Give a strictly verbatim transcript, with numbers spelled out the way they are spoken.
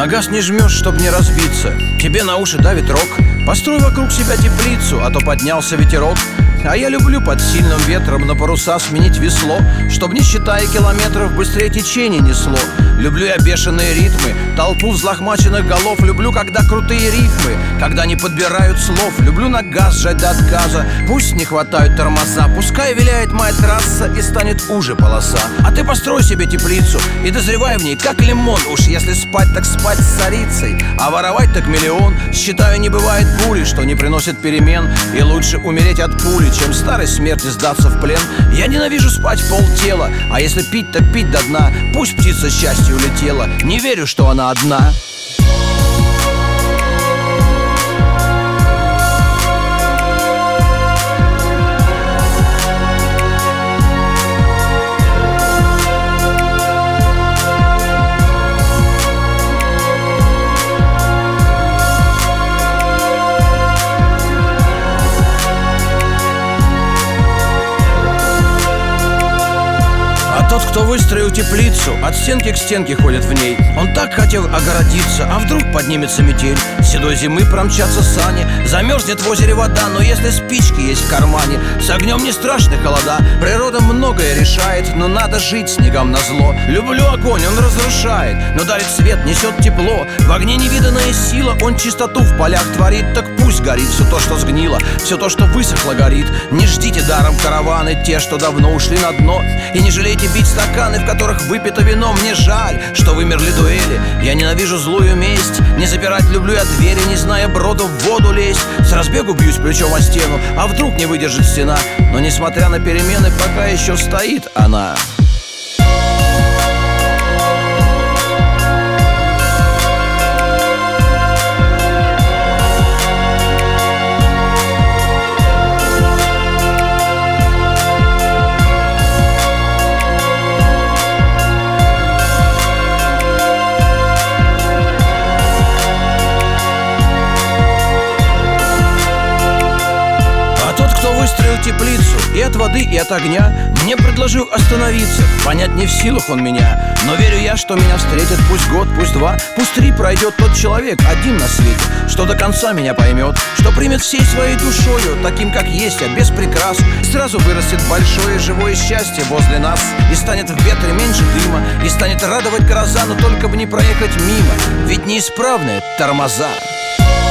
На газ не жмешь, чтоб не разбиться. Тебе на уши давит рок. Построй вокруг себя теплицу, а то поднялся ветерок. А я люблю под сильным ветром на паруса сменить весло, чтоб, не считая километров, быстрее течение несло. Люблю я бешеные ритмы, толпу взлохмаченных голов. Люблю, когда крутые рифмы, когда не подбирают слов. Люблю на газ жать до отказа, пусть не хватают тормоза. Пускай виляет моя трасса и станет уже полоса. А ты построй себе теплицу и дозревай в ней, как лимон. Уж если спать, так спать с царицей, а воровать так миллион. Считаю, не бывает бури, что не приносит перемен. И лучше умереть от пули, чем старой смерти сдаться в плен. Я ненавижу спать полтела, а если пить, так пить до дна. Пусть птица счастья улетела, не верю, что она одна. Тот, кто выстроил теплицу, от стенки к стенке ходит в ней. Он так хотел огородиться, а вдруг поднимется метель. Седой зимы промчатся сани, замерзнет в озере вода. Но если спички есть в кармане, с огнем не страшны холода. Природа многое решает, но надо жить снегам назло. Люблю огонь, он разрушает, но дарит свет, несет тепло. В огне невиданная сила, он чистоту в полях творит. Так пусть горит все то, что сгнило, все то, что высохло, горит. Не ждите даром караваны, те, что давно ушли на дно. И не жалейте бить стаканы, в которых выпито вино. Мне жаль, что вымерли дуэли. Я ненавижу злую месть. Не запирать люблю я двери, не зная броду в воду лезть. С разбегу бьюсь плечом о стену, а вдруг не выдержит стена. Но несмотря на перемены, пока еще стоит она. Выстроил теплицу и от воды, и от огня. Мне предложил остановиться, понять не в силах он меня. Но верю я, что меня встретит. Пусть год, пусть два, пусть три пройдет тот человек один на свете, что до конца меня поймет, что примет всей своей душою, таким как есть я, без прикрас. И сразу вырастет большое живое счастье возле нас. И станет в ветре меньше дыма, и станет радовать гроза. Но только бы не проехать мимо, ведь неисправны тормоза.